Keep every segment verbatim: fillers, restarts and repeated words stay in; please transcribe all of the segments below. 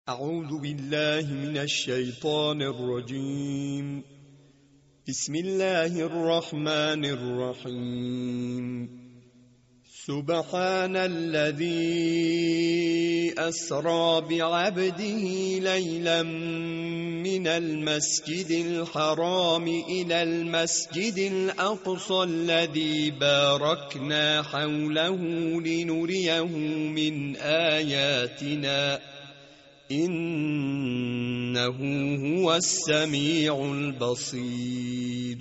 أعوذ بالله من الشيطان الرجيم. بسم الله الرحمن الرحيم. سبحان الذي أسرى بعبده ليلا من المسجد الحرام إلى المسجد الأقصى الذي باركنا حوله لنريه من آياتنا إنه هو السميع البصير.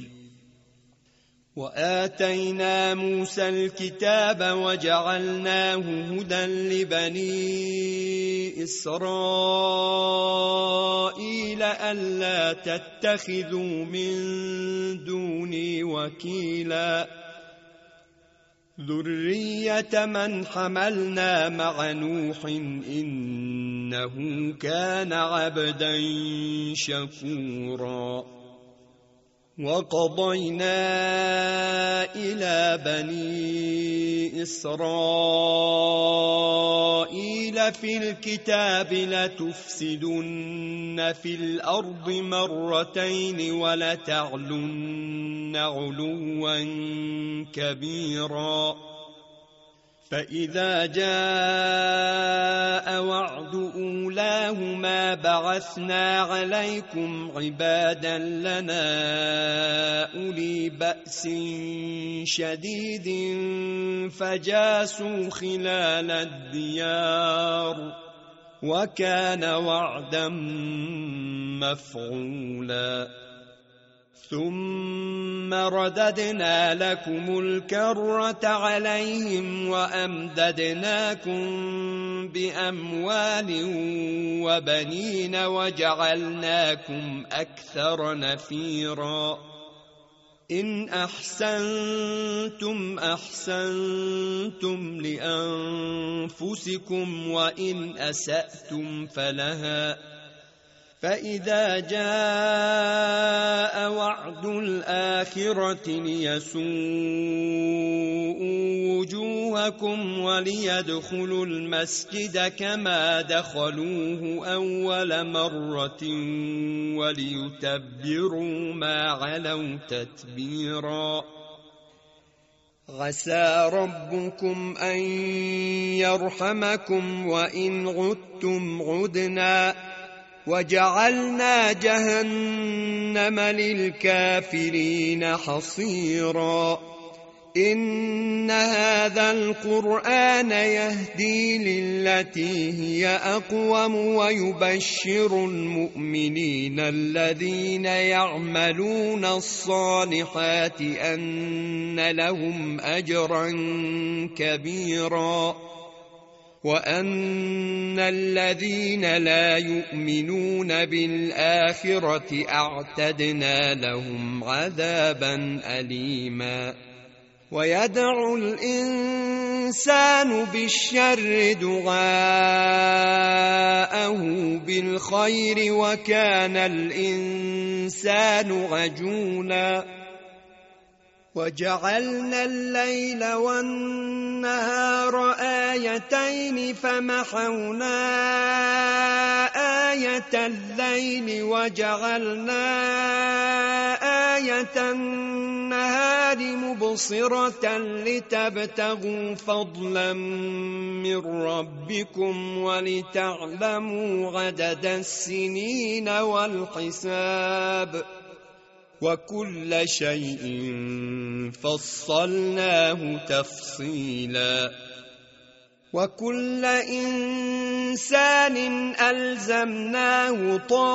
وآتينا موسى الكتاب وجعلناه هدى لبني إسرائيل ألا تتخذوا من دوني وكيلا ذرية من حملنا مع نوح إنه كان عبدا شكورا. وقضينا إلى بني إسرائيل في الكتاب لتفسدن في الأرض مرتين ولتعلن علوا كبيرا. فإذا جاء وعد أولاهما بعثنا عليكم عبادا لنا أولي بأس شديد فجاسوا خلال الديار وكان وعدا مفعولا. ثم رددنا لكم الكرة عليهم وأمددناكم بأموال وبنين وجعلناكم أكثر نفيرا. إن أحسنتم أحسنتم لأنفسكم وإن أسأتم فلها. فإذا جاء وعد الآخرة ليسوءوا وجوهكم وليدخلوا المسجد كما دخلوه أول مرة وليتبروا ما علوا تتبيرا. عسى ربكم أن يرحمكم وإن عدتم عدنا وجعلنا جهنم للكافرين حصيرا. إن هذا القرآن يهدي للتي هي أقوم ويبشر المؤمنين الذين يعملون الصالحات أن لهم أجرا كبيرا وأن الذين لا يؤمنون بالآخرة أعتدنا لهم عذابا أليما. ويدعو الإنسان بالشر دعاءه بالخير وكان الإنسان عجولا. وجعلنا الليل والنهار آيتين فمحونا آية الليل وجعلنا آية النهار مبصرة لتبتغوا فضلا من ربكم ولتعلموا عدد السنين والحساب وكل شيء فصلناه تفصيلا. وكل إنسان ألزمناه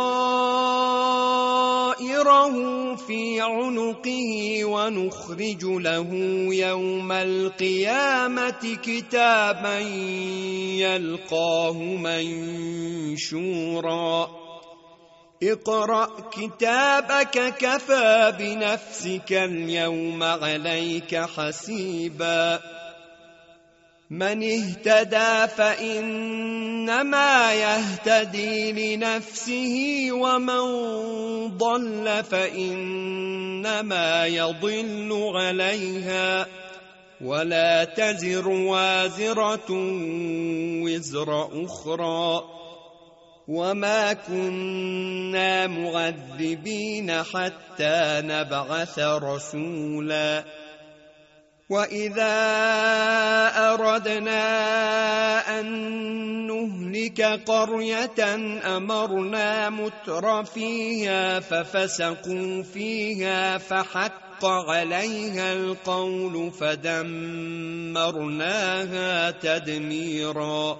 طائره في عنقه ونخرج له يوم القيامة كتابا يلقاه منشورا. اقرأ كتابك كفى بنفسك اليوم عليك حسيبا. من اهتدى فإنما يهتدي لنفسه ومن ضل فإنما يضل عليها ولا تزر وازرة وزر أخرى وما كنا معذبين حتى نبعث رسولا وإذا أردنا أن نهلك قرية أمرنا متر فيها ففسقوا فيها فحق عليها القول فدمرناها تدميرا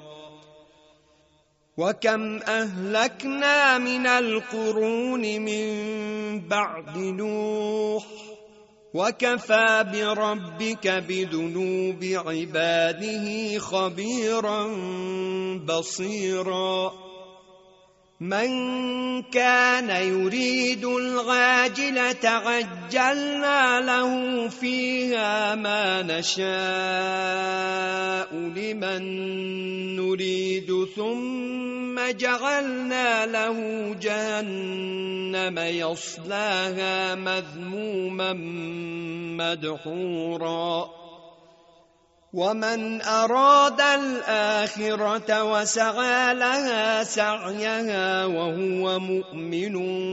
وكم أهلكنا من القرون من بعد نوح وكفى بربك بذنوب عباده خبيرا بصيرا من كان يريد العاجلة عجلنا له فيها ما نشاء لمن نريد ثم جعلنا له جهنم يصلاها مذموما مدحورا ومن أراد الآخرة وسعى لها سعيها وهو مؤمن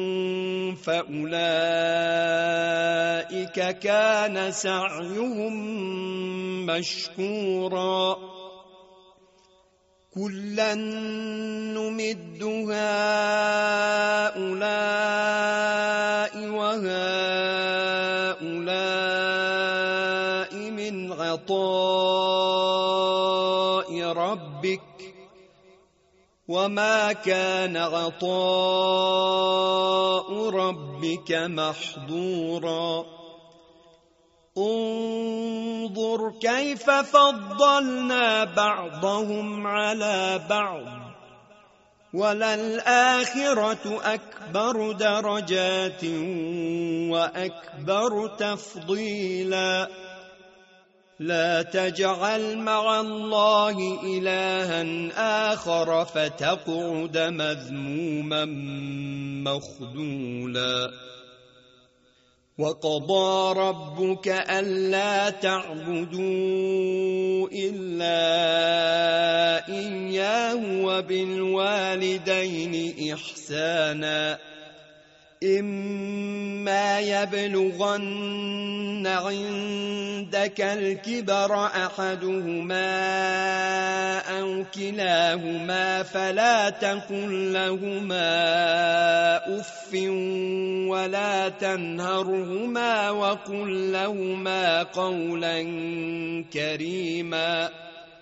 فأولئك كان سعيهم مشكورا كلا نمد هؤلاء وهؤلاء من عطاء ربك وما كان عطاء ربك محظورا انظر كيف فضلنا بعضهم على بعض وللآخرة أكبر درجات وأكبر تفضيلا لا تجعل مع الله إلها آخر فتقعد مذموما مخذولا وقضى ربك ألا تعبدوا إلا إياه وبالوالدين إحسانا إما يبلغن عندك الكبر أحدهما أو كلاهما فلا تقل لهما أف ولا تنهرهما وقل لهما قولا كريما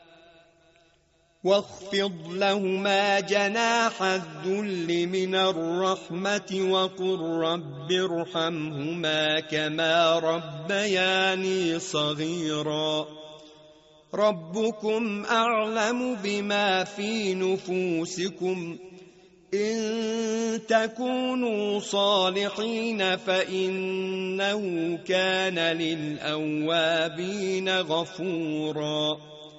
واخفض لهما جناح الذل من الرحمة وقل رب ارحمهما كما ربياني صغيرا ربكم أعلم بما في نفوسكم إن تكونوا صالحين فإنه كان للأوابين غفورا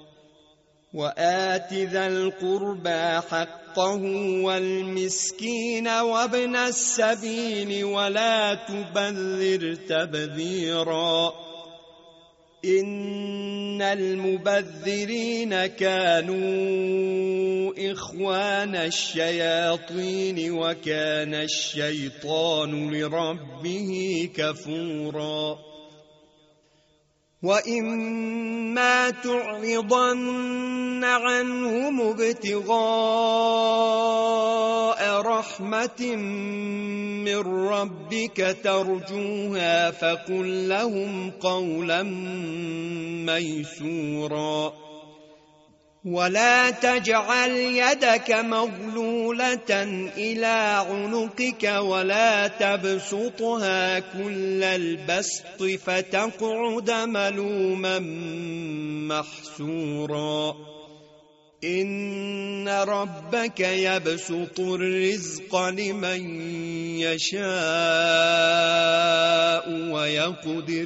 وآت ذا القربى حقه والمسكين وابن السبيل ولا تبذر تبذيرا إن المبذرين كانوا إخوان الشياطين وكان الشيطان لربه كفورا وإما تعرضن عنهم ابتغاء رحمة من ربك ترجوها فقل لهم قولا ميسورا ولا تجعل يدك مغلولة إلى عنقك ولا تبسطها كل البسط فتقعد ملوما محسورا إن ربك يبسط الرزق لمن يشاء ويقدر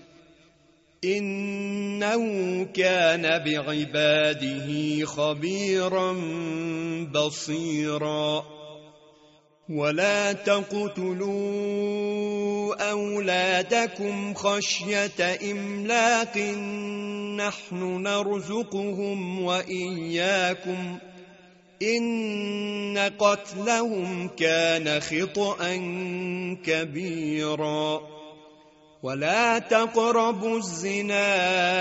إنه كان بعباده خبيرا بصيرا ولا تقتلوا أولادكم خشية إملاق نحن نرزقهم وإياكم إن قتلهم كان خطأ كبيرا ولا تقربوا الزنا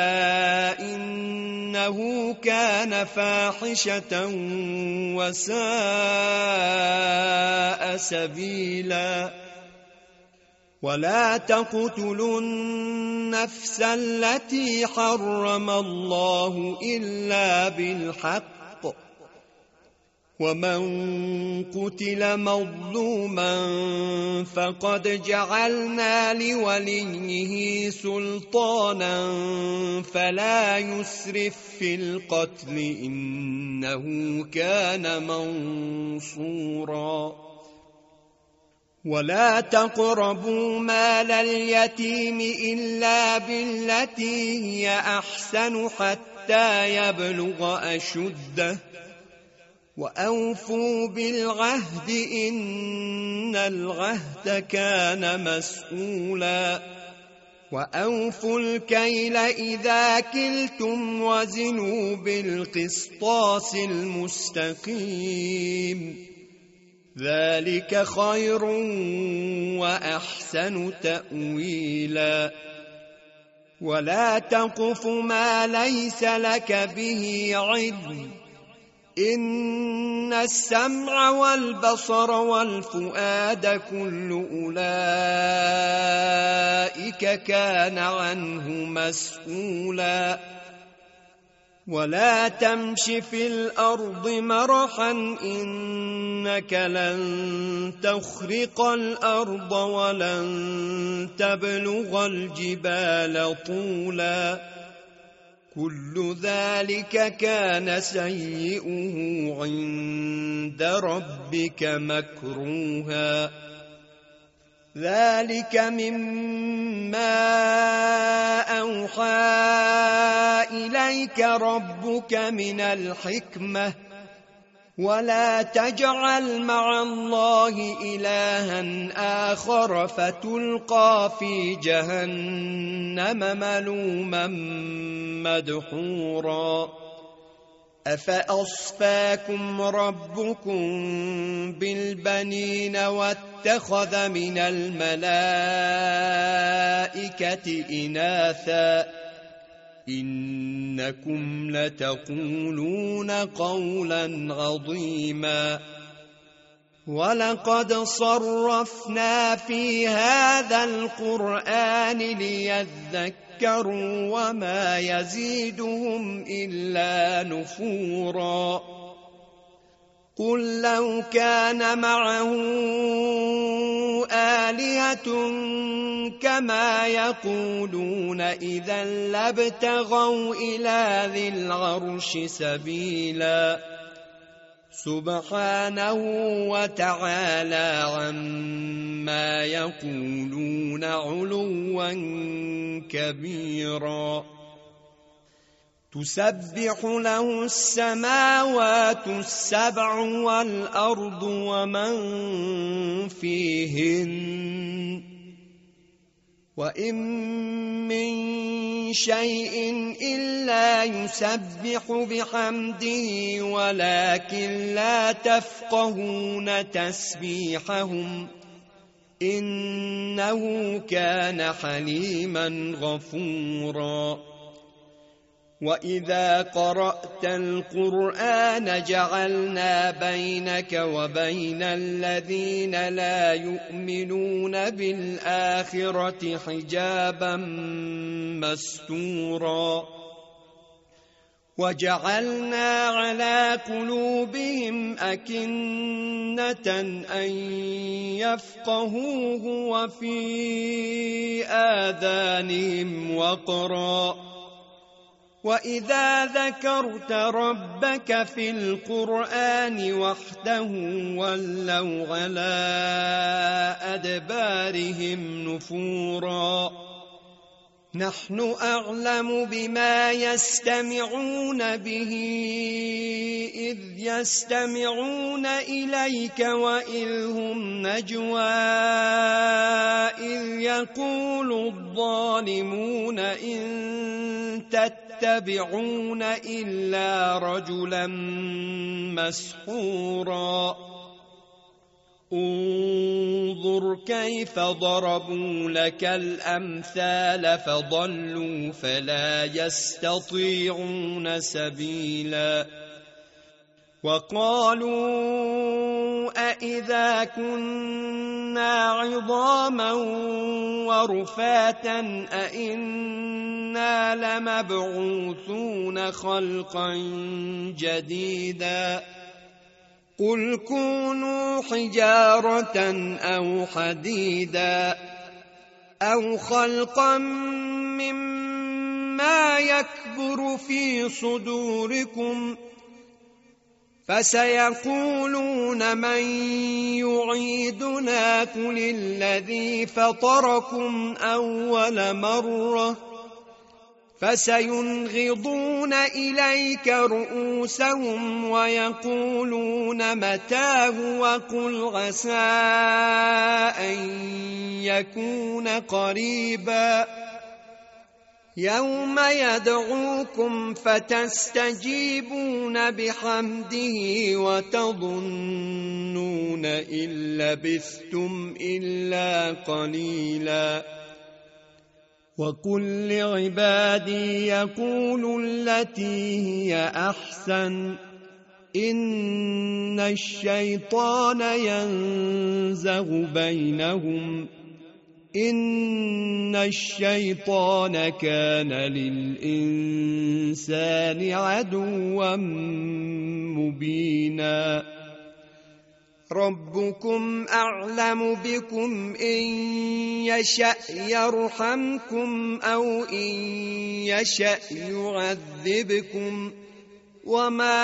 إنه كان فاحشة وساء سبيلا ولا تقتلوا النفس التي حرم الله إلا بالحق ومن قتل مظلوما فقد جعلنا لوليه سلطانا فلا يسرف في القتل إنه كان منصورا ولا تقربوا مال اليتيم إلا بالتي هي أحسن حتى يبلغ أشده وأوفوا بالعهد إن العهد كان مسؤولا وأوفوا الكيل إذا كلتم وزنوا بالقسطاس المستقيم ذلك خير وأحسن تأويلا ولا تقف ما ليس لك به علم إن السمع والبصر والفؤاد كل أولئك كان عنه مسؤولا ولا تمش في الأرض مرحا إنك لن تخرق الأرض ولن تبلغ الجبال طولا كل ذلك كان سيئه عند ربك مكروها ذلك مما أوحى إليك ربك من الحكمة ولا تجعل مع الله إلها آخر فتلقى في جهنم ملوما مدحورا أفأصفاكم ربكم بالبنين واتخذ من الملائكة إناثا إنكم لتقولون قولا عظيما ولقد صرفنا في هذا القرآن ليذكروا وما يزيدهم إلا نفورا قل لو كان معه آلهة كما يقولون إذا لابتغوا إلى ذي العرش سبيلا سبحانه وتعالى عما يقولون علوا كبيرا تسبح له السماوات السبع والأرض ومن فيهن وإن من شيء إلا يسبح بحمده ولكن لا تفقهون تسبيحهم إنه كان حليما غفورا وإذا قرأت القرآن جعلنا بينك وبين الذين لا يؤمنون بالآخرة حجابا مستورا وجعلنا على قلوبهم أكنة أن يفقهوه وفي آذانهم وقرا وإذا ذكرت ربك في القرآن وحده ولوا على أدبارهم نفورا نحن أعلم بما يستمعون به إذ يستمعون إليك وإذ هم نجوى إذ يقول الظالمون إن تتبعون يتبعون إلا رجلا مسحورا انظر كيف ضربوا لك الأمثال فضلوا فلا يستطيعون سبيلا وقالوا أإذا كنا عظاما ورفاتا أإنا لمبعوثون خلقا جديدا قل كونوا حجارة أو حديدا أو خلقا مما يكبر في صدوركم فسيقولون من يعيدنا قل الذي فطركم أول مرة فسينغضون إليك رؤوسهم ويقولون متاه وقل عسى أن يكون قريبا يوم يدعوكم فتستجيبون بحمده وتظنون إن لبثتم إلا قليلا وقل لعبادي يقولوا التي هي أحسن إن الشيطان ينزغ بينهم إن الشيطان كان للإنسان عدوا مبينا ربكم أعلم بكم إن يشأ يرحمكم أو إن يشأ يعذبكم وما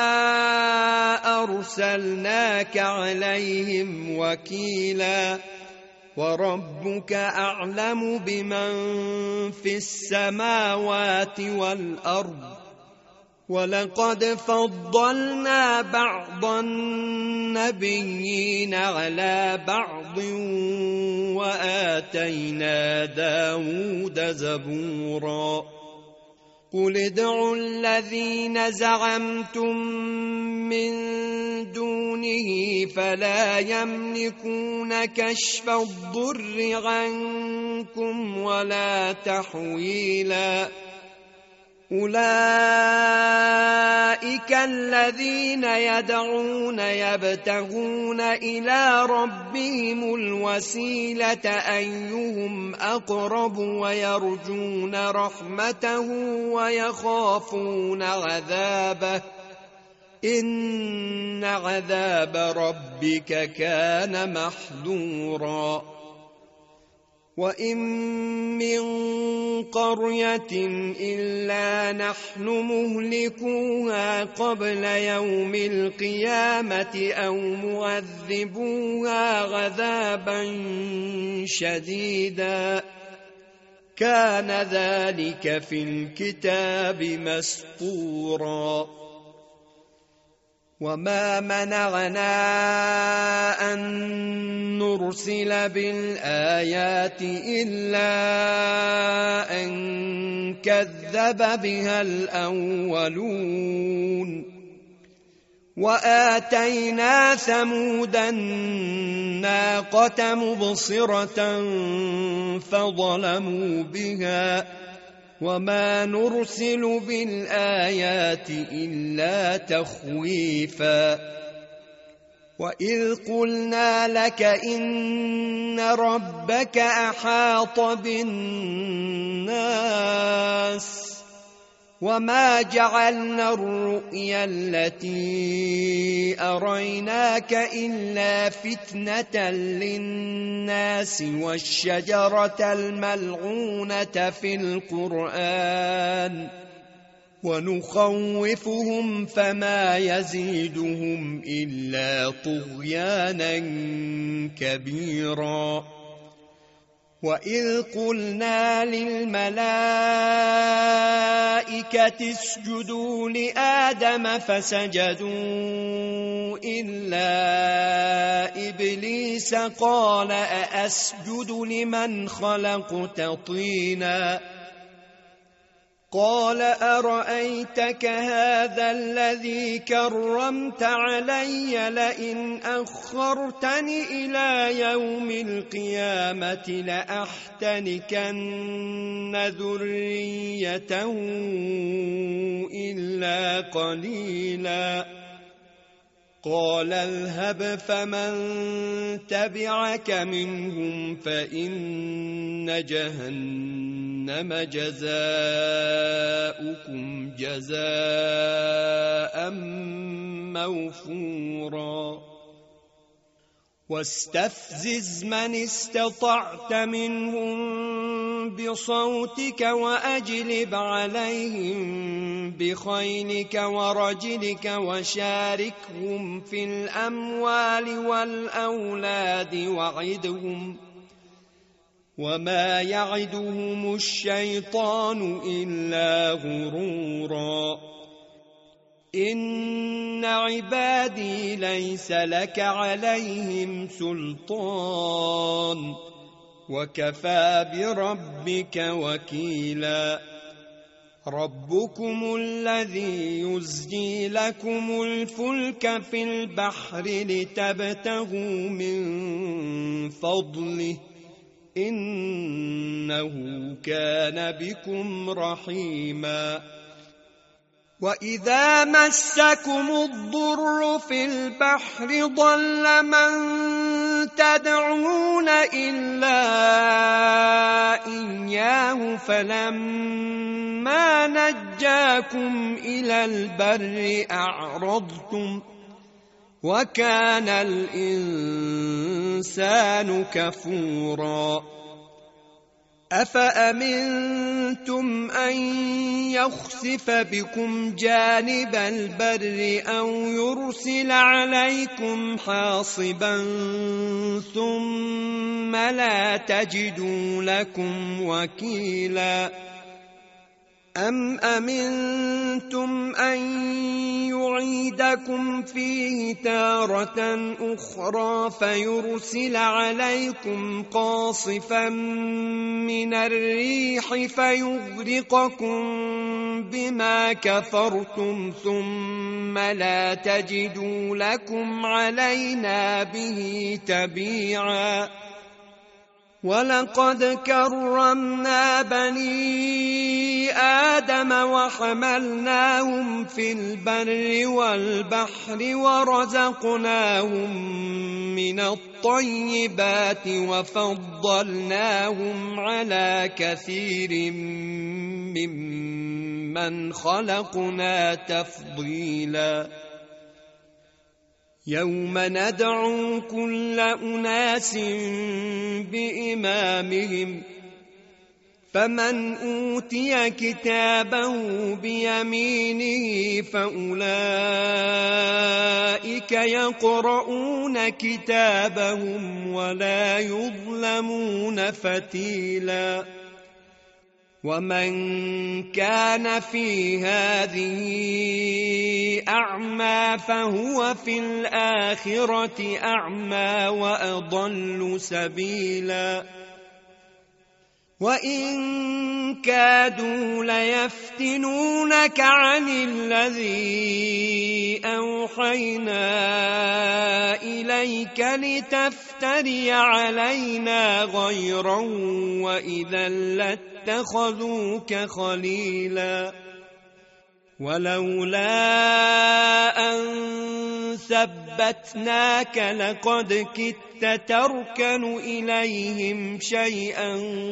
أرسلناك عليهم وكيلا وربك أعلم بمن في السماوات والأرض ولقد فضلنا بعض النبيين على بعض وآتينا داود زبورا قل ادعوا الذين زعمتم من دونه فلا يملكون كشف الضر عنكم ولا تحويلا أولئك الذين يدعون يبتغون إلى ربهم الوسيلة أيهم أقرب ويرجون رحمته ويخافون عذابه إن عذاب ربك كان محذورا وإن من قرية إلا نحن مهلكوها قبل يوم القيامة أو معذبوها عذابا شديدا كان ذلك في الكتاب مسطورا وما منعنا أن نرسل بالآيات إلا أن كذب بها الأولون وآتينا ثمود الناقة مبصرة فظلموا بها وما نرسل بالآيات إلا تخويفا وإذ قلنا لك إن ربك أحاط بالناس وما جعلنا الرؤيا التي أريناك إلا فتنة للناس والشجرة الملعونة في القرآن ونخوفهم فما يزيدهم إلا طغيانا كبيرا وإذ قلنا للملائكة اسجدوا لآدم فسجدوا إلا إبليس قال أأسجد لمن خلقت طينا قال أرأيتك هذا الذي كرمت علي لئن أخرتني إلى يوم القيامة لأحتنكن ذريته إلا قليلا قال اذهب فمن تبعك منهم فإن جهنم جزاؤكم جزاء موفورا واستفزز من استطعت منهم بصوتك وأجلب عليهم بخيلك ورجلك وشاركهم في الأموال والأولاد وعدهم وما يعدهم الشيطان إلا غرورا إن عبادي ليس لك عليهم سلطان وكفى بربك وكيلا ربكم الذي يزجي لكم الفلك في البحر لتبتغوا من فضله إنه كان بكم رحيما وإذا مسكم الضر في البحر ضل من تدعون إلا إياه فلما نجاكم إلى البر أعرضتم وكان الإنسان كفورا أفأمنتم أن يخسف بكم جانب البر أو يرسل عليكم حاصبا ثم لا تجدوا لكم وكيلا أم أمنتم أن يعيدكم فيه تارة أخرى فيرسل عليكم قاصفا من الريح فيغرقكم بما كفرتم ثم لا تجدوا لكم علينا به تبيعا ولقد كرمنا بني آدم وحملناهم في البر والبحر ورزقناهم من الطيبات وفضلناهم على كثير ممن خلقنا تفضيلا يوم ندعو كل أناس بإمامهم فمن أوتي كتابه بيمينه فأولئك يقرؤون كتابهم ولا يظلمون فتيلا ومن كان في هذه أعمى فهو في الآخرة أعمى وأضل سبيلا وإن كادوا ليفتنونك عن الذي أوحينا إليك لتفتري علينا غيره وإذا لاتخذوك خليلا ولولا أن ثبتناك لقد كدت تركن إليهم شيئا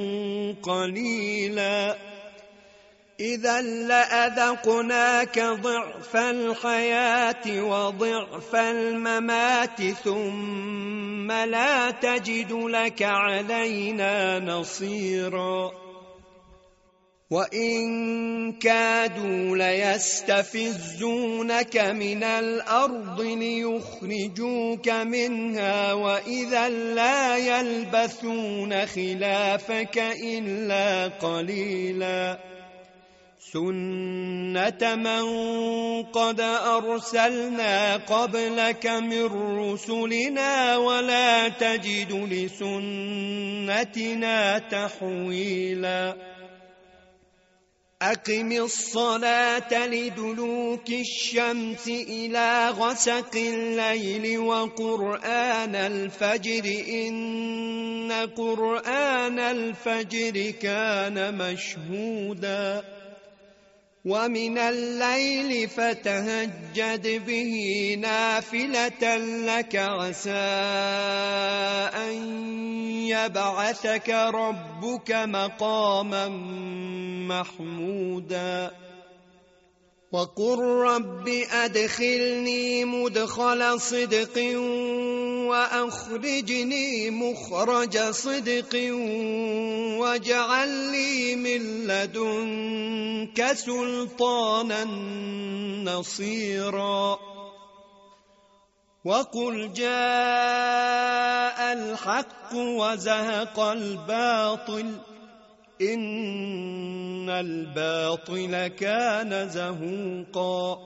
قليلا إذا لأذقناك ضعف الحياة وضعف الممات ثم لا تجد لك علينا نصيرا وإن كادوا ليستفزونك من الأرض ليخرجوك منها وإذا لا يلبثون خلافك إلا قليلا سنة من قد أرسلنا قبلك من رسلنا ولا تجد لسنتنا تحويلا أقم الصلاة لدلوك الشمس إلى غسق الليل وقرآن الفجر إن قرآن الفجر كان مشهودا ومن الليل فتهجد به نافلة لك عسى أن يبعثك ربك مقاما محمودا وقل رب أدخلني مدخل صدق وأخرجني مخرج صدق واجعل لي من لدنك سلطانا نصيرا وقل جاء الحق وزهق الباطل إن الباطل كان زهوقا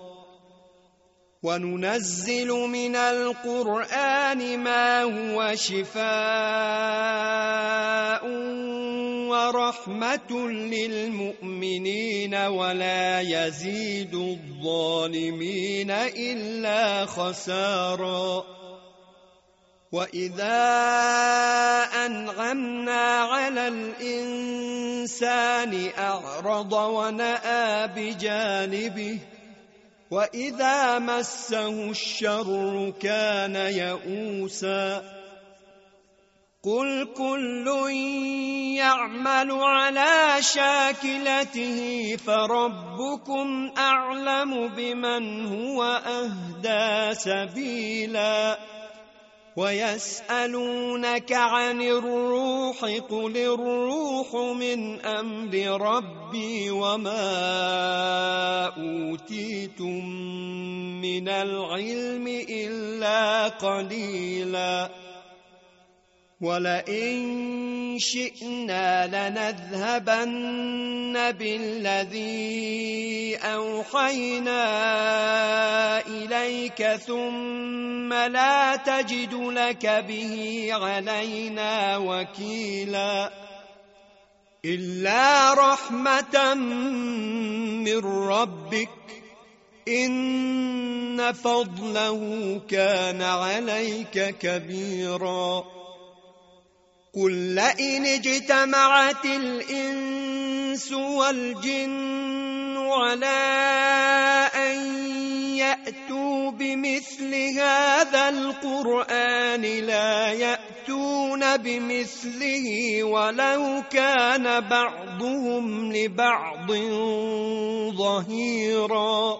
وننزل من القرآن ما هو شفاء ورحمة للمؤمنين ولا يزيد الظالمين إلا خسارا وإذا أنعمنا على الإنسان أعرض ونأى بجانبه وإذا مسه الشر كان يئوسا قل كل يعمل على شاكلته فربكم أعلم بمن هو أهدى سبيلا ويسألونك عن الروح قل الروح من أمر ربي وما أوتيتم من العلم إلا قليلا ولئن شئنا لنذهبن بالذي أوحينا إليك ثم لا تجد لك به علينا وكيلا إلا رحمة من ربك إن فضله كان عليك كبيرا قل لئن اجتمعت الإنس والجن على أن يأتوا بمثل هذا القرآن لا يأتون بمثله ولو كان بعضهم لبعض ظهيرا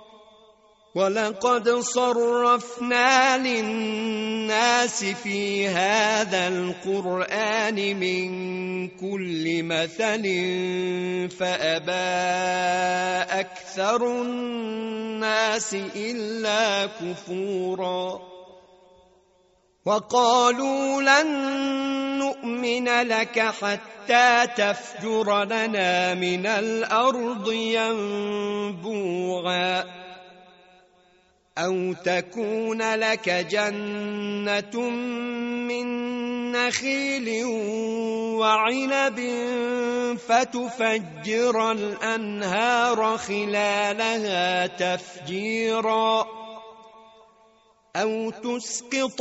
ولقد صرفنا للناس في هذا القرآن من كل مثل فأبى أكثر الناس إلا كفورا وقالوا لن نؤمن لك حتى تفجر لنا من الأرض ينبوعا أو تكون لك جنة من نخيل وعنب فتفجر الأنهار خلالها تفجيرا أو تسقط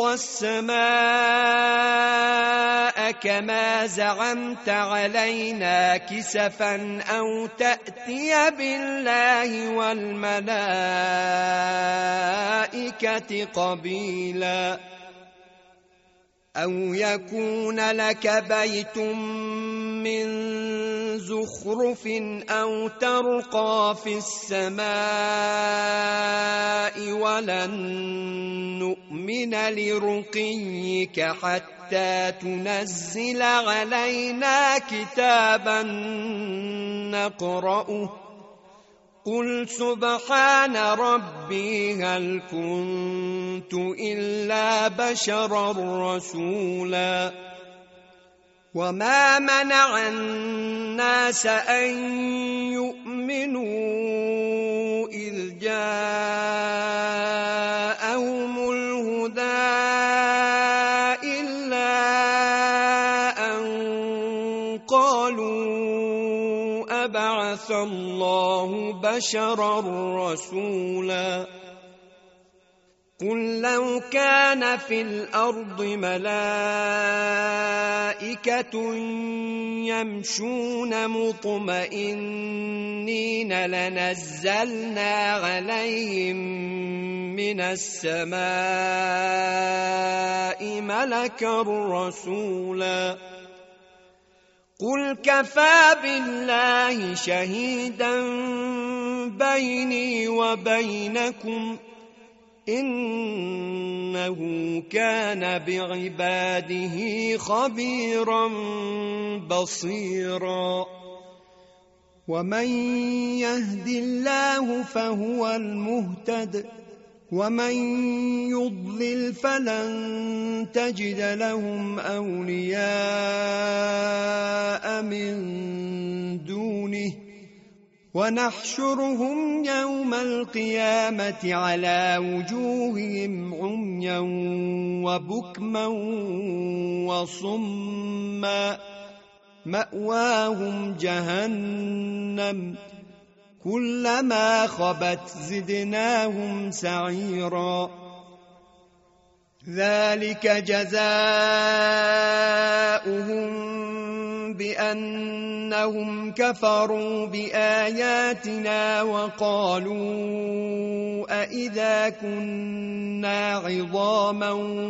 السماء كما زعمت علينا كسفا أو تأتي بالله والملائكة قبيلا أو يكون لك بيت من زخرف أو ترقى في السماء ولن نؤمن لرقيك حتى تنزل علينا كتابا نقرأه قل سبحان ربي هل كنت إلا بشرا رسولا وما منع الناس أن يؤمنوا إذ جاءهم الهدى إلا أن قالوا أبعث بعث الله بشرا رسولا قل لو كان في الأرض ملائكة يمشون مطمئنين لنزلنا عليهم من السماء ملكا رسولا قل كفى بالله شهيدا بيني وبينكم إنه كان بعباده خبيرا بصيرا ومن يهد الله فهو المهتد ومن يضلل فلن تجد لهم أولياء من دونه ونحشرهم يوم القيامة على وجوههم عميا وبكما وصما مأواهم جهنم كلما خبت زدناهم سعيرا ذلك جزاؤهم بأنهم كفروا بآياتنا وقالوا أئذا كنا عظاما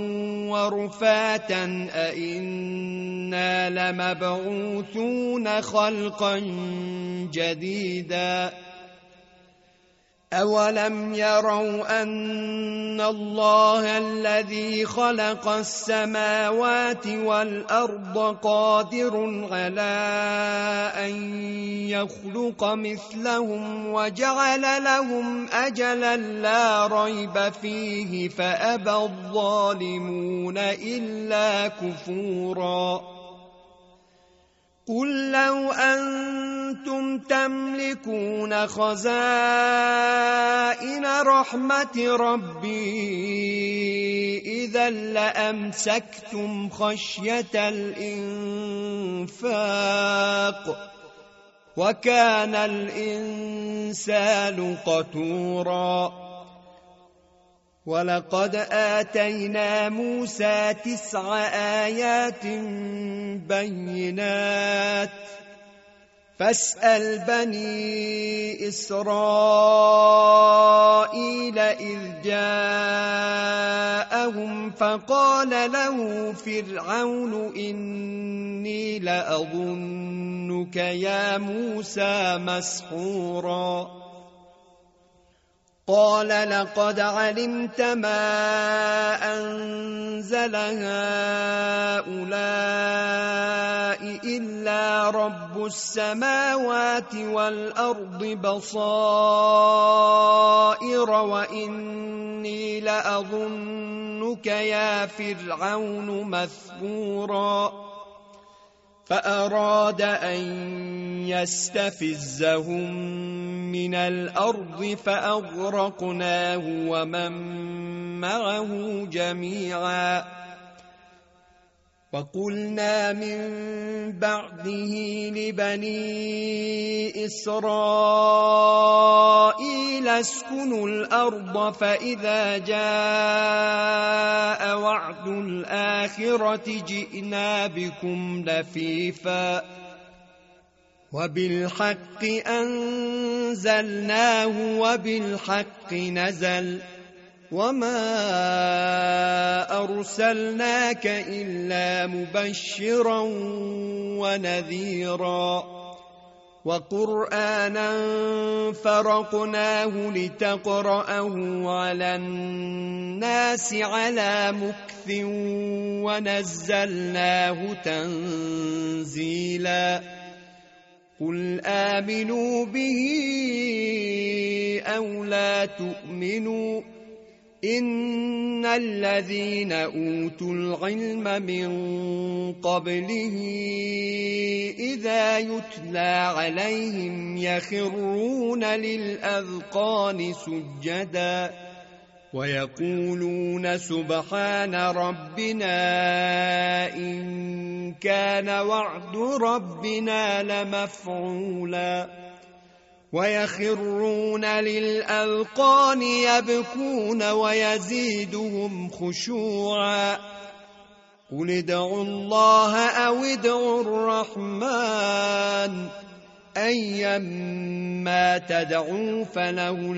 ورفاتا أئنا لمبعوثون خلقا جديدا أولم يروا أن الله الذي خلق السماوات والأرض قادر على أن يخلق مثلهم وجعل لهم أجلا لا ريب فيه فأبى الظالمون إلا كفورا قل لو أنتم تملكون خزائن رحمة ربي إذا لأمسكتم خشية الإنفاق وكان الإنسان قتورا ولقد آتينا موسى تسع آيات بينات فاسأل بني إسرائيل إذ جاءهم فقال له فرعون إني لأظنك يا موسى مسحورا قال لقد علمت ما أنزل هؤلاء إلا رب السماوات والأرض بصائر وإني لأظنك يا فرعون مثبورا فأراد أن يستفزهم من الأرض فأغرقناه ومن معه جميعا وقلنا من بعده لبني إسرائيل اسكنوا الأرض فإذا جاء وعد الآخرة جئنا بكم لفيفا وبالحق أنزلناه وبالحق نزل وما أرسلناك إلا مبشرا ونذيرا وقرآنا فرقناه لتقرأه على الناس على مكث ونزلناه تنزيلا قل آمنوا به أو لا تؤمنوا إن الذين أوتوا العلم من قبله إذا يتلى عليهم يخرون للأذقان سجدا ويقولون سبحان ربنا إن كان وعد ربنا لمفعولا ويخرون للأذقان يبكون ويزيدهم خشوعا قل ادعوا الله أو ادعوا الرحمن أيما تدعوا فله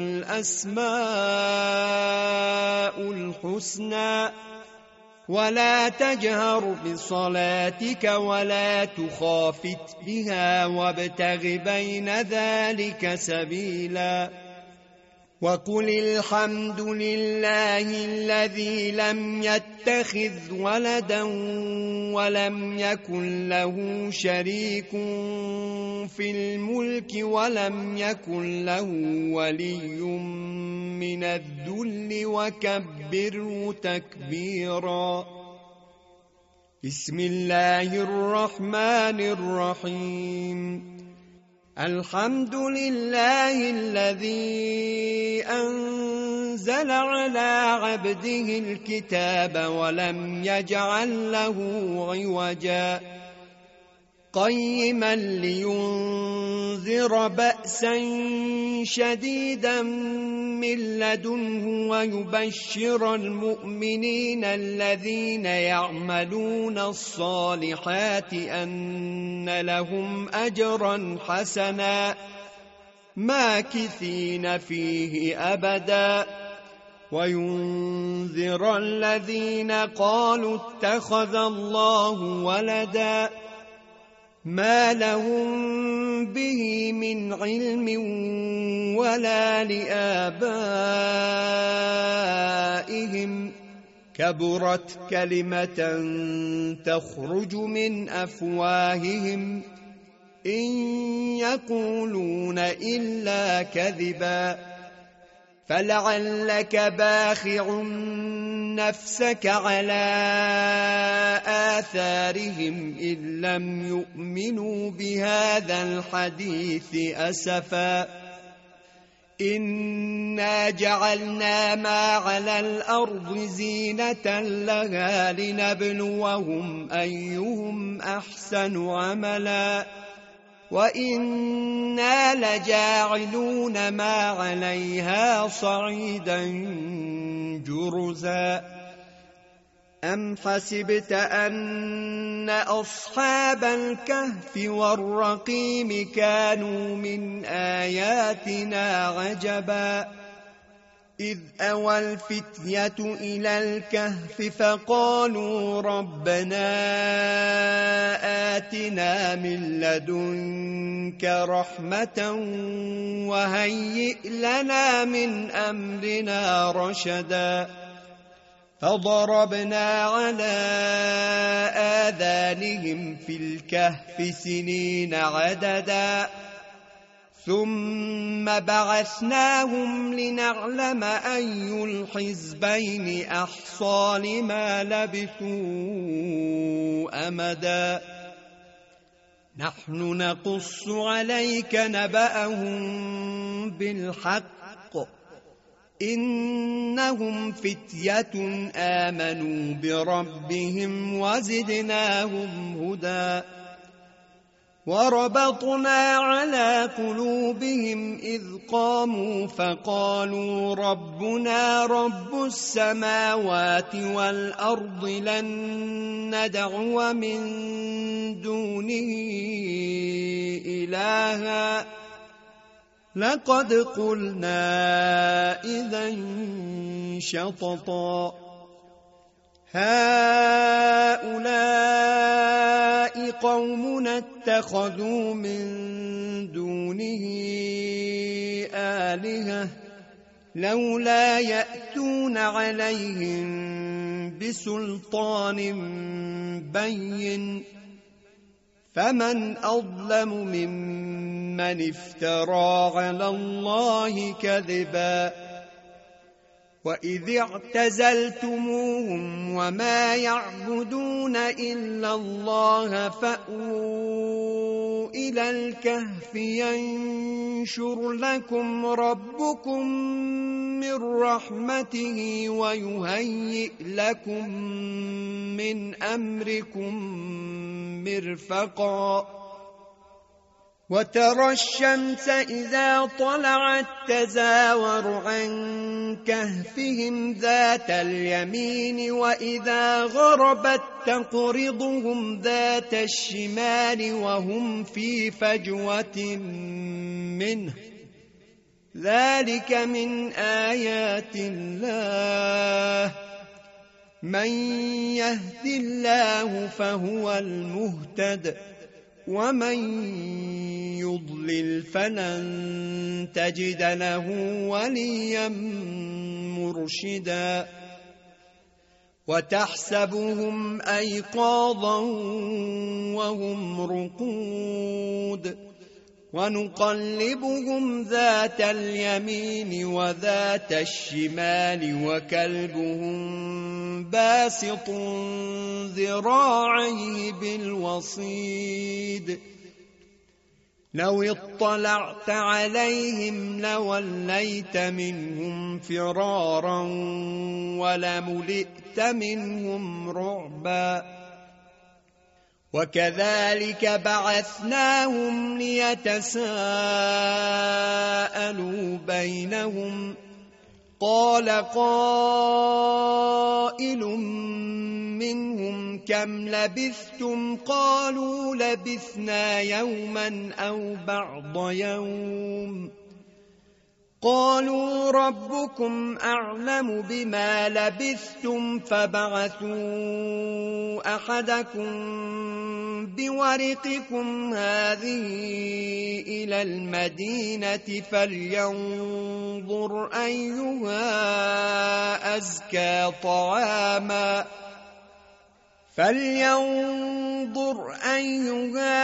الأسماء الحسنى ولا تجهر بصلاتك ولا تخافت بها وابتغ بين ذلك سبيلا وقل الحمد لله الذي لم يتخذ ولدا ولم يكن له شريك في الملك ولم يكن له ولي من الذل وكبره تكبيرا بسم الله الرحمن الرحيم الحمد لله الذي أنزل على عبده الكتاب ولم يجعل له عوجا قيما لينذر بأسا شديدا من لدنه ويبشر المؤمنين الذين يعملون الصالحات أن لهم أجرا حسنا ماكثين فيه أبدا وينذر الذين قالوا اتخذ الله ولدا ما لهم به من علم ولا لآبائهم كبرت كلمة تخرج من أفواههم إن يقولون إلا كذبا فلعلك باخع نفسك على آثارهم إن لم يؤمنوا بهذا الحديث أسفا إنا جعلنا ما على الأرض زينة لها لنبلوهم أيهم أحسن عملا وإنا لجاعلون ما عليها صعيدا جرزا أم حسبت أن أصحاب الكهف والرقيم كانوا من آياتنا عجبا إذ أوى الفتية إلى الكهف فقالوا ربنا آتنا من لدنك رحمة وهيئ لنا من أمرنا رشدا فضربنا على آذانهم في الكهف سنين عددا ثم بعثناهم لنعلم أي الحزبين أحصى لما لبثوا أمدا نحن نقص عليك نبأهم بالحق إنهم فتية آمنوا بربهم وزدناهم هدى وربطنا على قلوبهم إذ قاموا فقالوا ربنا رب السماوات والأرض لن ندعو من دونه إلها لقد قلنا إذا شططا هؤلاء قومنا اتخذوا من دونه آلهة لولا يأتون عليهم بسلطان بين فمن أظلم ممن افترى على الله كذبا وإذ اعتزلتموهم وما يعبدون إلا الله فأووا إلى الكهف ينشر لكم ربكم من رحمته ويهيئ لكم من أمركم مرفقا وترى الشمس إذا طلعت تزاور عن كهفهم ذات اليمين وإذا غربت تقرضهم ذات الشمال وهم في فجوة منه ذلك من آيات الله من يهد الله فهو المهتد ومن يضلل فلن تجد له وليا مرشدا وتحسبهم أيقاظا وهم رقود ونقلبهم ذات اليمين وذات الشمال وكلبهم باسط ذراعيه بالوصيد لو اطلعت عليهم لوليت منهم فرارا ولملئت منهم رعبا وكذلك بعثناهم ليتساءلوا بينهم قال قائل منهم كم لبثتم قالوا لبثنا يوما أو بعض يوم قالوا ربكم أعلم بما لبثتم فبعثوا أحدكم بورقكم هذه إلى المدينة فلينظر أيها أزكى طعاما فلينظر أيها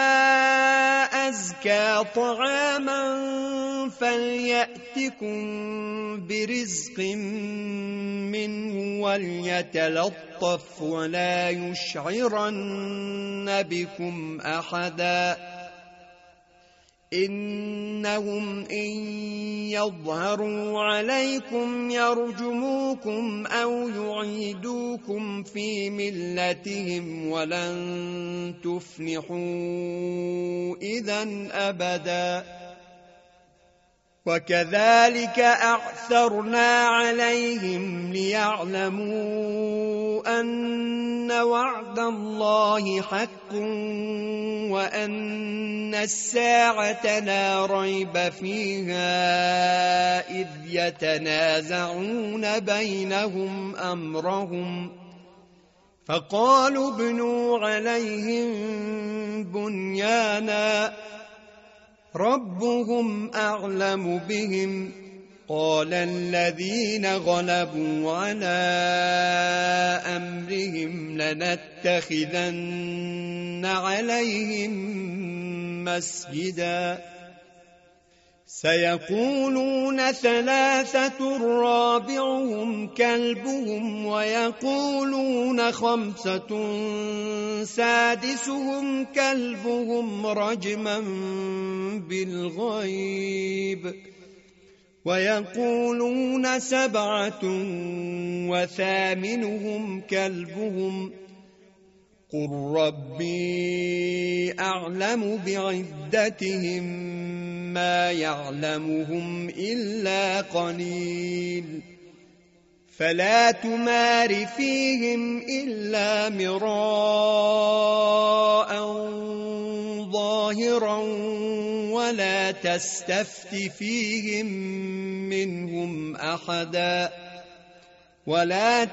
أزكى طعاما فليأتكم برزق منه وليتلطف ولا يشعرن بكم أحدا إنهم إن يظهروا عليكم يرجموكم أو يعيدوكم في ملتهم ولن تفلحوا إذن أبدا وكذلك أعثرنا عليهم ليعلموا أن وعد الله حق وأن الساعة لا ريب فيها إذ يتنازعون بينهم أمرهم فقالوا ابنوا عليهم بنيانا ربهم أعلم بهم قال الذين غلبوا على أمرهم لنتخذن عليهم مسجدا سيقولون ثلاثة رابعهم كلبهم ويقولون خمسة سادسهم كلبهم رجما بالغيب ويقولون سبعة وثامنهم كلبهم قل ربي أعلم بعدتهم ما يعلمهم إلا قليل فلا تمار فيهم إلا مراء ظاهرا ولا تستفت فيهم منهم أحدا ولا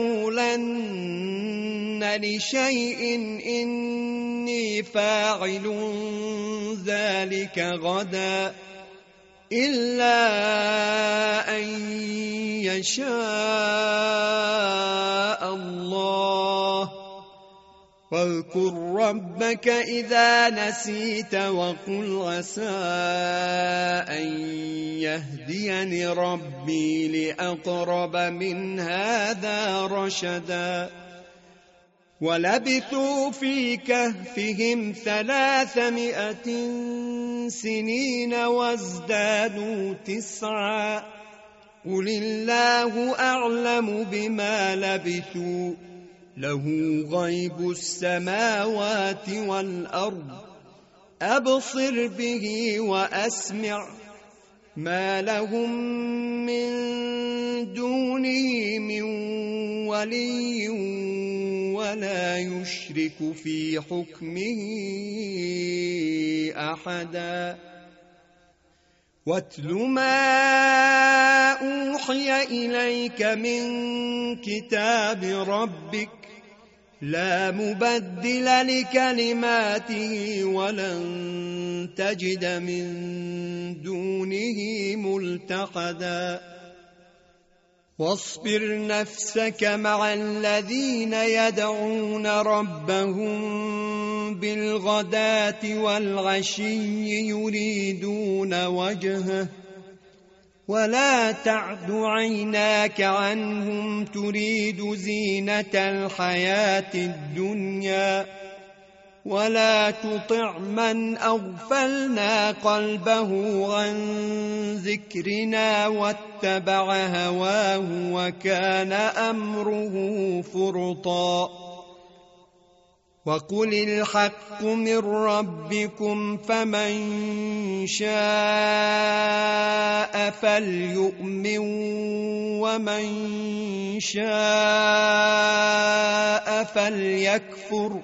تقولن لشيء إني فاعل ذلك غدا إلا أن يشاء الله واذكر ربك إذا نسيت وقل عسى أن يهديني ربي لأقرب من هذا رشدا ولبثوا في كهفهم ثلاثمائة سنين وازدادوا تسعا قل الله أعلم بما لبثوا له غيب السماوات والأرض أبصر به وأسمع ما لهم من دونه من ولي ولا يشرك في حكمه أحدا واتل ما أوحي إليك من كتاب ربك لا مبدل لكلماته ولن تجد من دونه ملتحدا واصبر نفسك مع الذين يدعون ربهم بالغداة والعشي يريدون وجهه ولا تعد عيناك عنهم تريد زينة الحياة الدنيا ولا تطع من أغفلنا قلبه عن ذكرنا واتبع هواه وكان أمره فرطا وقل الحق من ربكم فمن شاء فليؤمن ومن شاء فليكفر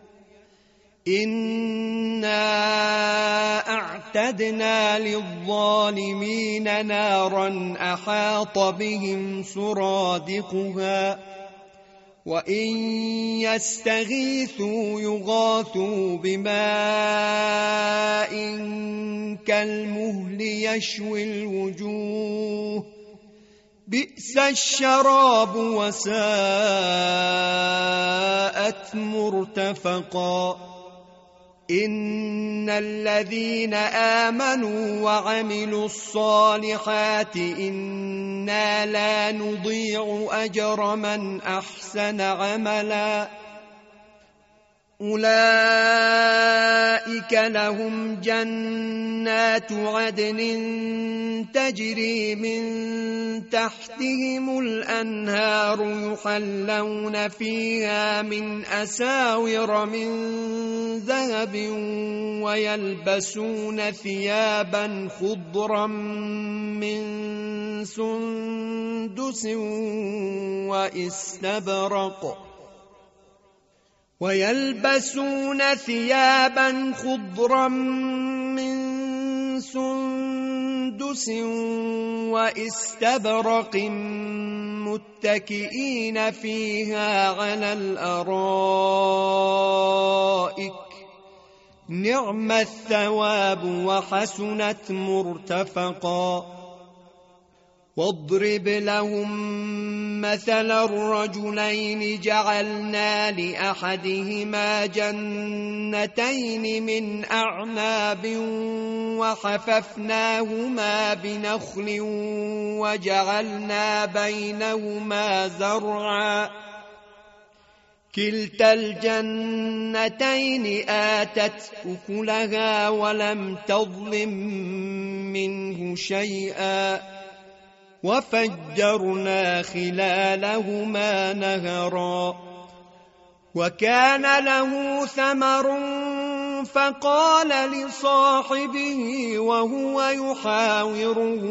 إنا أعتدنا للظالمين نارا أحاط بهم سرادقها وإن يستغيثوا يغاثوا بماء كالمهل يشوي الوجوه بئس الشراب وساءت مرتفقا إن الذين آمنوا وعملوا الصالحات إنا لا نضيع أجر من أحسن عملا أولئك لهم جنات عدن تجري من تحتهم الأنهار يحلون فيها من أساور من ذهب ويلبسون ثيابا خضرا من سندس واستبرق ويلبسون ثيابا خضرا من سندس واستبرق متكئين فيها على الأرائك نعم الثواب وحسنت مرتفقا واضرب لهم مثل الرجلين جعلنا لأحدهما جنتين من أعناب وحففناهما بنخل وجعلنا بينهما زرعا كلتا الجنتين آتت أكلها ولم تظلم منه شيئا وفجرنا خلالهما نهرا وكان له ثمر فقال لصاحبه وهو يحاوره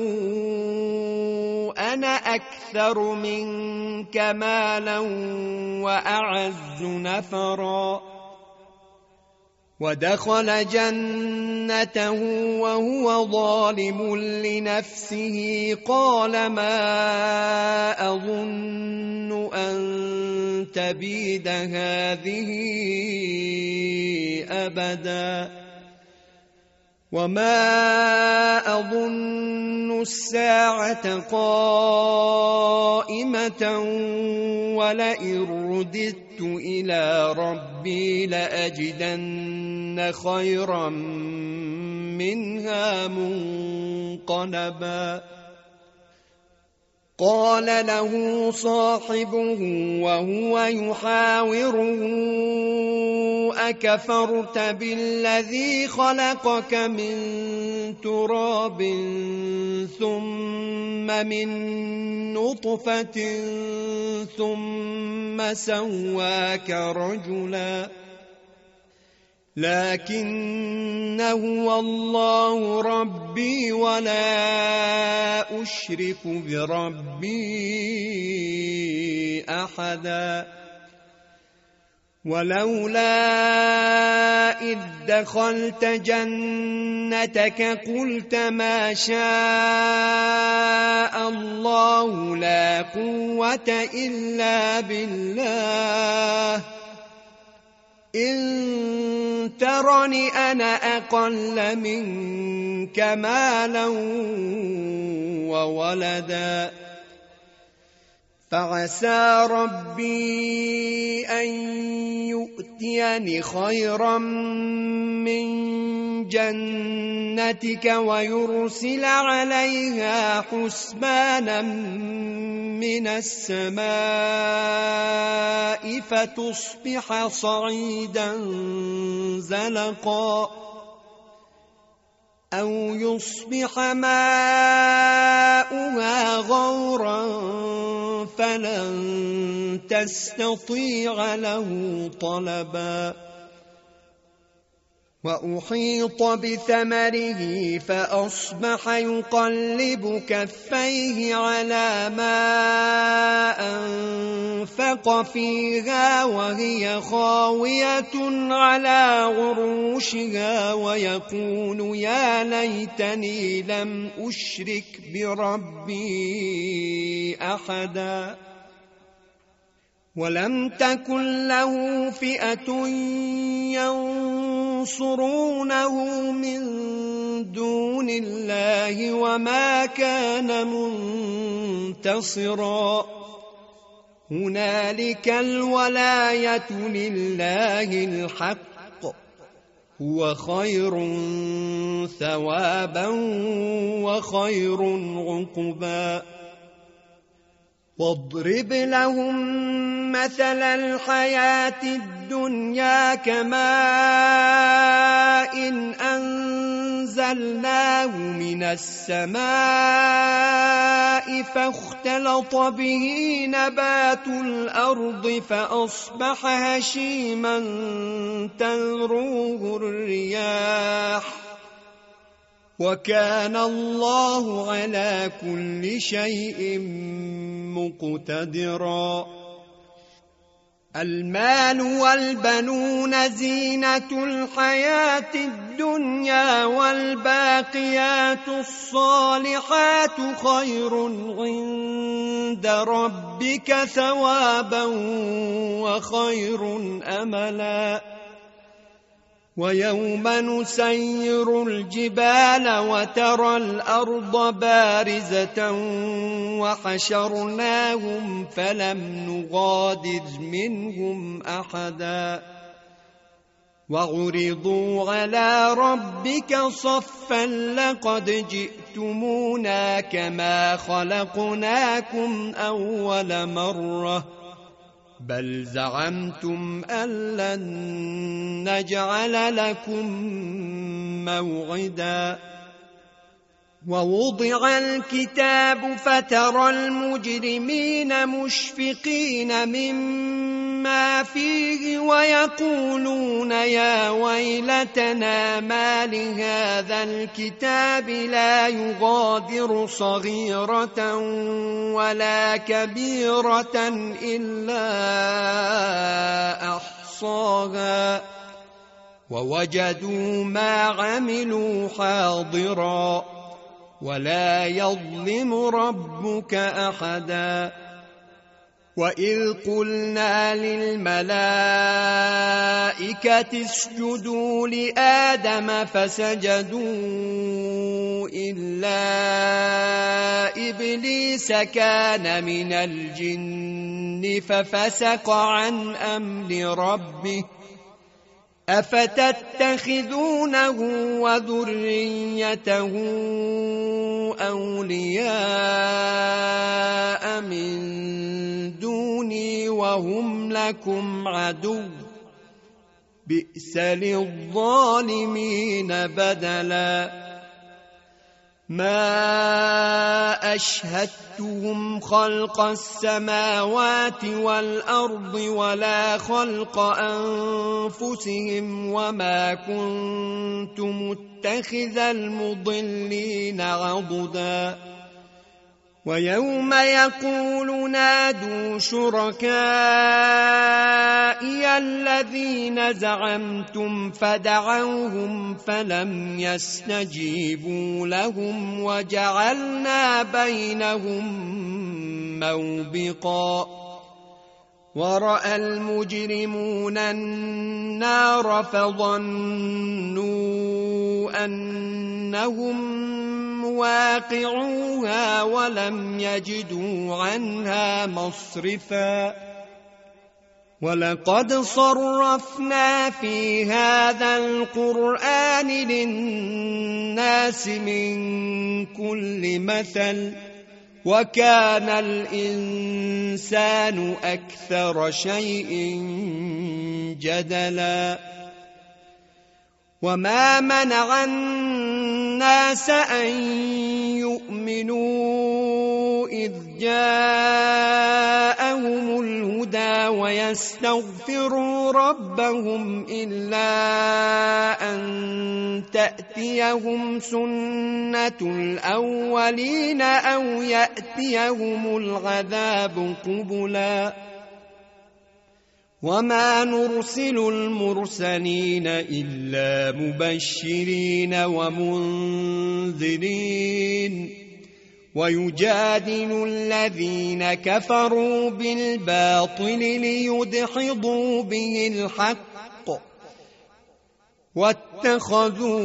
أنا أكثر منك مالا وأعز نفرا ودخل جنته وهو ظالم لنفسه قال ما أظن أن تبيد هذه أبدا وما أظن الساعة قائمة ولئن رددت إلى ربي لأجدن خيرا منها منقلبا قال له صاحبه وهو يحاوره أكفرت بالذي خلقك من تراب ثم من نطفة ثم سواك رجلا لكن هو الله ربي ولا أشرك بربي أحدا ولولا إذ دخلت جنتك قلت ما شاء الله لا قوة إلا بالله إن ترني أنا أقل منك مالا وولدا فعسى ربي أن يؤتيني خيرا من جنتك ويرسل عليها حسبانا من السماء فتصبح صعيدا زلقا أو يصبح ماؤها غورا فلن تستطيع له طلبا وأحيط بثمره فأصبح يقلب كفيه على ما أنفق فيها وهي خاوية على عروشها ويقول يا ليتني لم أشرك بربي أحدا ولم تكن له فئة ينصرونه من دون الله وما كان منتصرا هنالك الولاية لله الحق هو خير ثوابا وخير عقبا واضرب لهم مثل الحياة الدنيا كماء إن أنزلناه من السماء فاختلط به نبات الأرض فأصبح هشيما تذروه الرياح وكان الله على كل شيء مقتدرا المال والبنون زينة الحياة الدنيا والباقيات الصالحات خير عند ربك ثوابا وخير أملا ويوم نسير الجبال وترى الأرض بارزة وحشرناهم فلم نغادر منهم أحدا وعرضوا على ربك صفا لقد جئتمونا كما خلقناكم أول مرة بل زعمتم أن لن نجعل لكم موعدا ووضع الكتاب فترى المجرمين مشفقين مما فيه ويقولون يا ويلتنا ما لهذا الكتاب لا يغادر صغيرة ولا كبيرة إلا أحصاها ووجدوا ما عملوا حاضرا ولا يظلم ربك أحدا وإذ قلنا للملائكة اسجدوا لآدم فسجدوا إلا إبليس كان من الجن ففسق عن أمر ربه أفتتخذونه وذريته أولياء من دوني وهم لكم عدو بئس للظالمين بدلا ما أشهدتهم خلق السماوات والأرض ولا خلق أنفسهم وما كنت متخذ المضلين عضدا ويوم يقول نادوا شركائي الذين زعمتم فدعوهم فلم يستجيبوا لهم وجعلنا بينهم موبقا ورأى المجرمون النار فظنوا أنهم مواقعوها ولم يجدوا عنها مصرفا ولقد صرفنا في هذا القرآن للناس من كل مثل وكان الإنسان أكثر شيء جدلا وما منع الناس أن يؤمنوا إذ جاءهم الهدى ويستغفروا ربهم إلا أن تأتيهم سنة الأولين أو يأتيهم العذاب قبلا وما نرسل المرسلين إلا مبشرين ومنذرين ويجادل الذين كفروا بالباطل ليدحضوا به الحق واتخذوا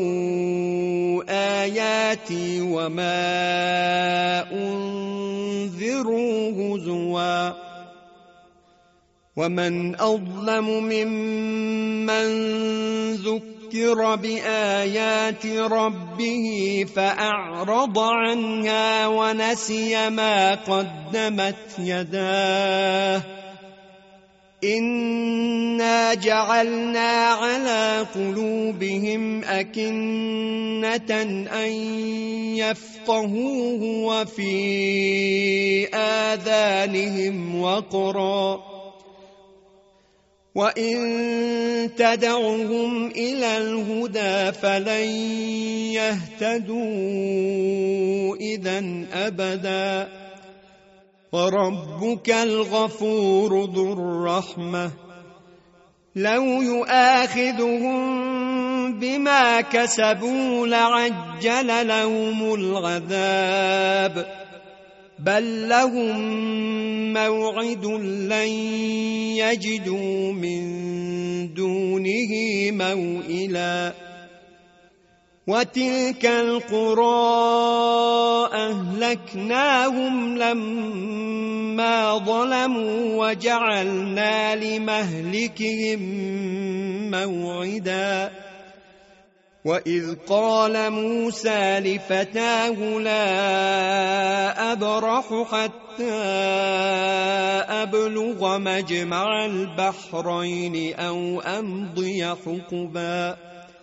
آياتي وما أنذروا هزوا ومن أظلم ممن ذكر بآيات ربه فأعرض عنها ونسي ما قدمت يداه إنا جعلنا على قلوبهم أكنة أن يفقهوه وفي آذانهم وقرا وإن تدعهم إلى الهدى فلن يهتدوا إذن أبدا وربك الغفور ذو الرحمة لو يؤاخذهم بما كسبوا لعجل لهم العذاب بل لهم موعد لن يجدوا من دونه موئلا وتلك القرى أهلكناهم لما ظلموا وجعلنا لمهلكهم موعدا وإذ قال موسى لفتاه لا أبرح حتى أبلغ مجمع البحرين أو أمضي حقبا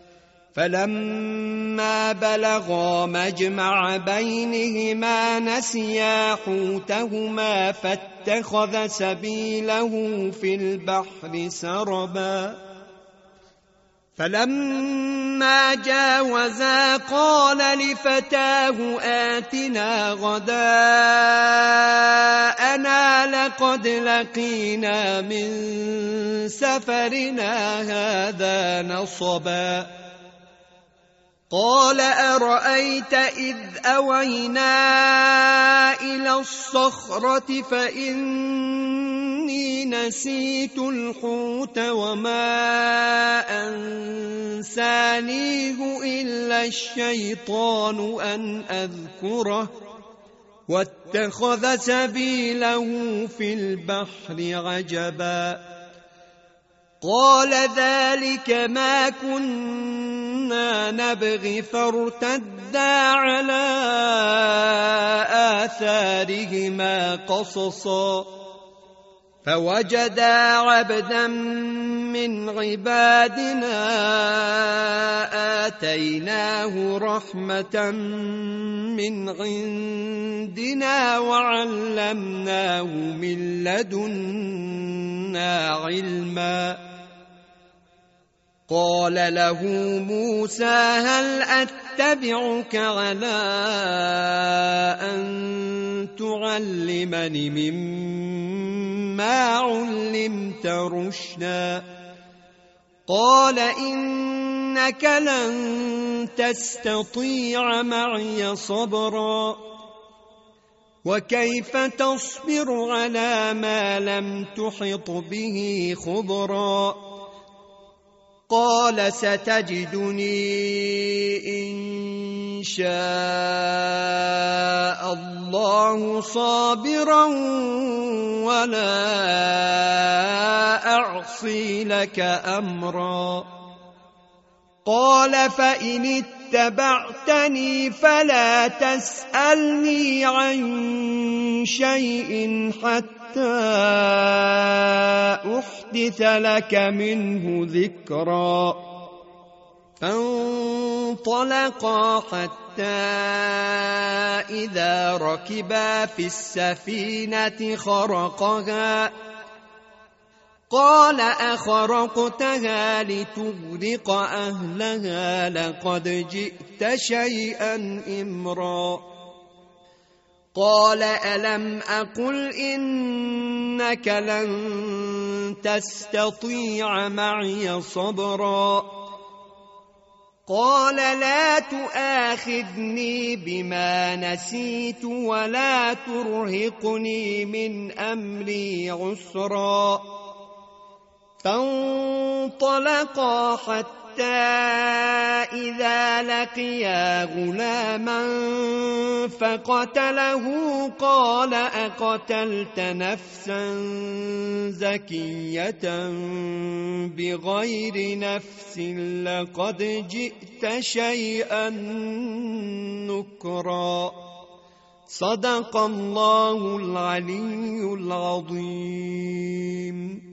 فلما بلغا مجمع بينهما نسيا حوتهما فاتخذ سبيله في البحر سربا فلما جاوزا قال لفتاه آتنا غداءنا لقد لقينا من سفرنا هذا نصبا قال أرأيت إذ أوينا إلى الصخرة فإني نسيت الحوت وما أنسانيه إلا الشيطان أن أذكره واتخذ سبيله في البحر عجبا قال ذلك ما كنا نبغي فارتدا على آثارهما قصصا فوجدا عبدا من عبادنا آتيناه رحمة من عندنا وعلمناه من لدنا علما. قال له موسى هل أتبعك على أن تعلمني مما علمت رشدا؟ قال إنك لن تستطيع معي صبرا وكيف تصبر على ما لم تحط به خبرا؟ قال ستجدني إن شاء الله صابرا ولا أعصي لك أمرا. قال فإن اتبعتني فلا تسألني عن شيء حتى أحدث لك منه ذكرا. فانطلقا حتى إذا ركبا في السفينة خرقها قال أخرقتها لتغرق أهلها لقد جئت شيئا إمرا. قال ألم أقل إنك لن تستطيع معي صبرا؟ قال لا تؤاخذني بما نسيت ولا ترهقني من أمري عسرا. فانطلقا حتى إذا لقيا غلاما فقتله قال أقتلت نفسا زكية بغير نفس لقد جئت شيئا نكرا. صدق الله العلي العظيم.